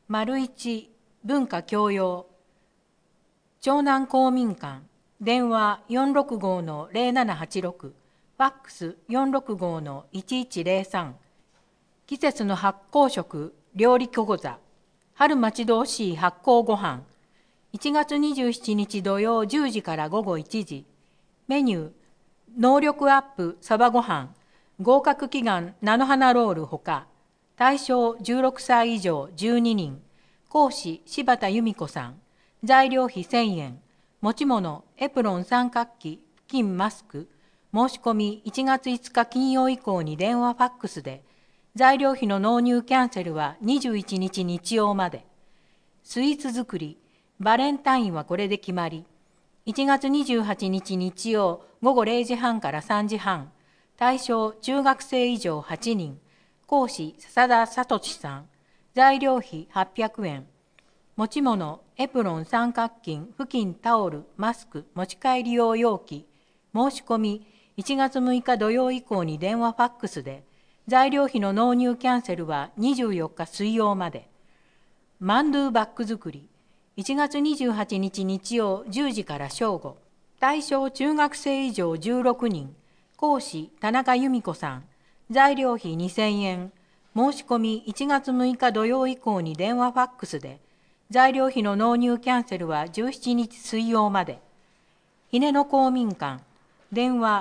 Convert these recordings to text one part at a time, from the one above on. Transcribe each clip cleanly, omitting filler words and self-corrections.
1文化教養長南公民館電話465-0786ファックス465-1103季節の発酵食料理講座春待ち遠しい発酵ごはん1月27日土曜10時から午後1時メニュー能力アップサバごはん合格祈願菜の花ロールほか対象16歳以上12人講師柴田由美子さん材料費1000円持ち物エプロン三角旗布巾マスク申し込み1月5日金曜以降に電話ファックスで材料費の納入キャンセルは21日日曜までスイーツ作りバレンタインはこれで決まり1月28日日曜午後0時半から3時半対象中学生以上8人講師笹田聡さん材料費800円持ち物エプロン三角巾布巾タオルマスク持ち帰り用容器申し込み1月6日土曜以降に電話ファックスで材料費の納入キャンセルは24日水曜までマンドゥバッグ作り1月28日日曜10時から正午対象中学生以上16人講師田中由美子さん材料費2000円申し込み1月6日土曜以降に電話ファックスで材料費の納入キャンセルは17日水曜までひねの公民館電話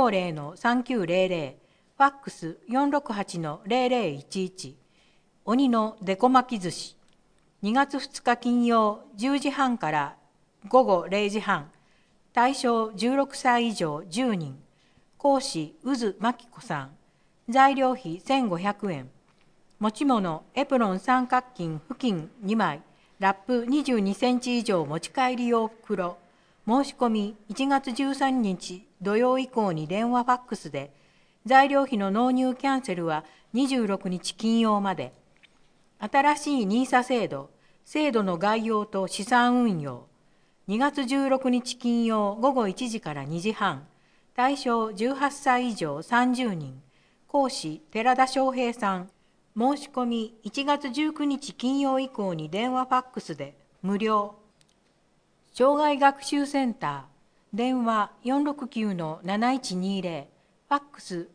450-3900ファックス468-0011鬼のデコ巻き寿司2月2日金曜10時半から午後0時半対象16歳以上10人講師渦真紀子さん材料費1500円持ち物エプロン三角巾布巾2枚ラップ22センチ以上持ち帰り用袋申し込み1月13日土曜以降に電話ファックスで材料費の納入キャンセルは26日金曜まで新しい NISA 制度の概要と資産運用2月16日金曜午後1時から2時半対象18歳以上30人講師寺田翔平さん申し込み1月19日金曜以降に電話ファックスで無料障害学習センター電話469-7120ファックス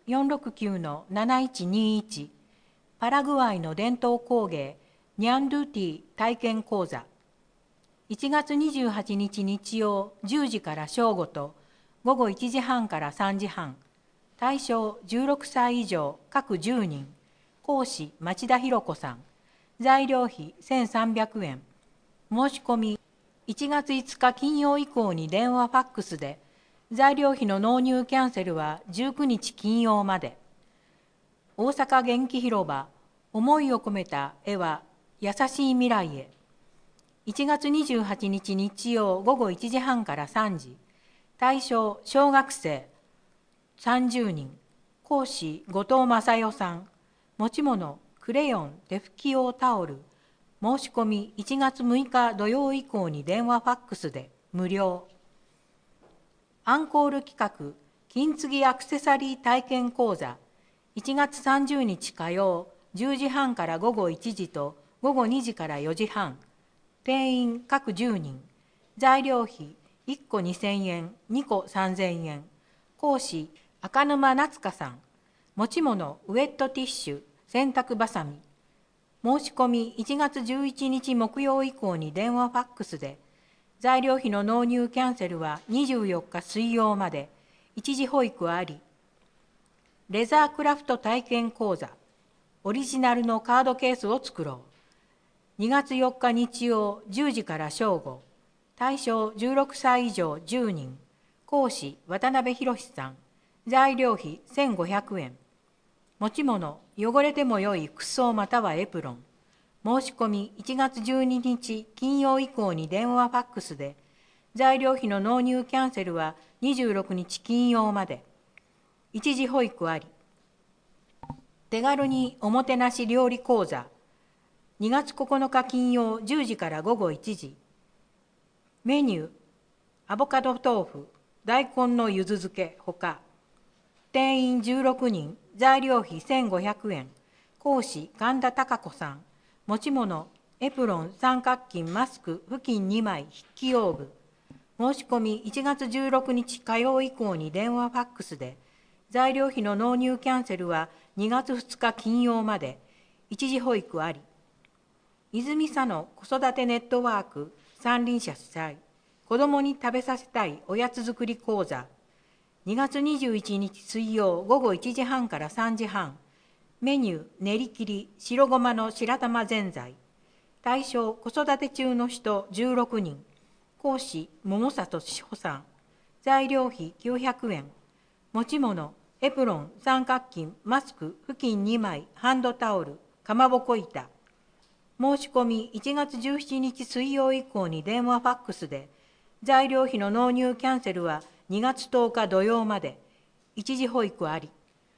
469-7121パラグアイの伝統工芸ニャンドゥティ体験講座1月28日日曜10時から正午と午後1時半から3時半対象16歳以上各10人講師町田博子さん材料費1300円申し込み1月5日金曜以降に電話ファックスで材料費の納入キャンセルは19日金曜まで大阪元気広場思いを込めた絵は優しい未来へ1月28日日曜午後1時半から3時対象小学生30人講師後藤正代さん持ち物クレヨン手拭き用タオル申し込み1月6日土曜以降に電話ファックスで無料アンコール企画金継ぎアクセサリー体験講座1月30日火曜10時半から午後1時と午後2時から4時半定員各10人材料費1個2000円2個3000円講師赤沼夏香さん持ち物ウェットティッシュ洗濯ばさみ申し込み1月11日木曜以降に電話ファックスで材料費の納入キャンセルは24日水曜まで一時保育ありレザークラフト体験講座オリジナルのカードケースを作ろう2月4日日曜10時から正午対象16歳以上10人講師渡辺博さん材料費1500円持ち物汚れてもよい服装またはエプロン申し込み1月12日金曜以降に電話ファックスで材料費の納入キャンセルは26日金曜まで一時保育あり手軽におもてなし料理講座2月9日金曜10時から午後1時メニューアボカド豆腐大根の柚子漬けほか定員16人材料費1500円講師神田貴子さん持ち物エプロン、三角巾、マスク、布巾2枚、筆記用具。申し込み1月16日火曜以降に電話ファックスで、材料費の納入キャンセルは2月2日金曜まで、一時保育あり。泉佐野子育てネットワーク三輪車主催、子どもに食べさせたいおやつ作り講座。2月21日水曜午後1時半から3時半。メニュー、練り切り、白ごまの白玉ぜんざい。対象、子育て中の人16人。講師、桃里志保さん。材料費900円。持ち物、エプロン、三角巾、マスク、布巾2枚、ハンドタオル、かまぼこ板。申し込み1月17日水曜以降に電話ファックスで、材料費の納入キャンセルは2月10日土曜まで、一時保育あり。